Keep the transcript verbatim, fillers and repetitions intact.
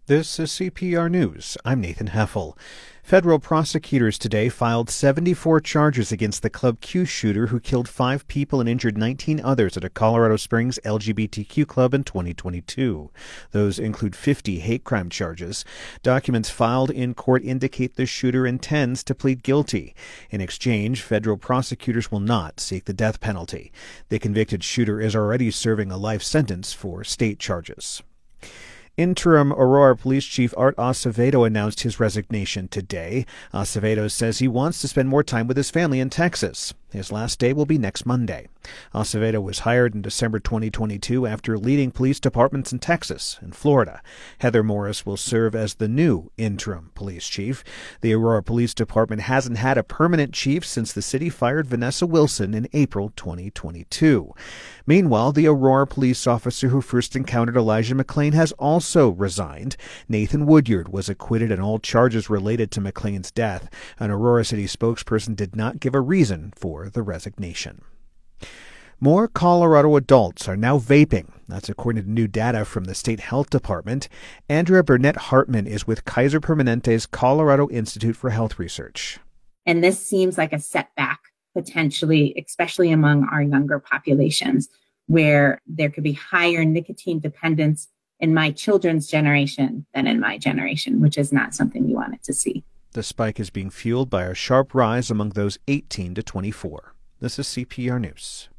This is C P R News. I'm Nathan Heffel. Federal prosecutors today filed seventy-four charges against the Club Q shooter who killed five people and injured nineteen others at a Colorado Springs L G B T Q club in twenty twenty-two. Those include fifty hate crime charges. Documents filed in court indicate the shooter intends to plead guilty. In exchange, federal prosecutors will not seek the death penalty. The convicted shooter is already serving a life sentence for state charges. Interim Aurora Police Chief Art Acevedo announced his resignation today. Acevedo says he wants to spend more time with his family in Texas. His last day will be next Monday. Acevedo was hired in December twenty twenty-two after leading police departments in Texas and Florida. Heather Morris will serve as the new interim police chief. The Aurora Police Department hasn't had a permanent chief since the city fired Vanessa Wilson in April twenty twenty-two. Meanwhile, the Aurora police officer who first encountered Elijah McClain has also resigned. Nathan Woodyard was acquitted on all charges related to McClain's death. An Aurora City spokesperson did not give a reason for the resignation. More Colorado adults are now vaping. That's according to new data from the state health department. Andrea Burnett Hartman is with Kaiser Permanente's Colorado Institute for Health Research. And this seems like a setback, potentially, especially among our younger populations, where there could be higher nicotine dependence in my children's generation than in my generation, which is not something you wanted to see. The spike is being fueled by a sharp rise among those eighteen to twenty-four. This is C P R News.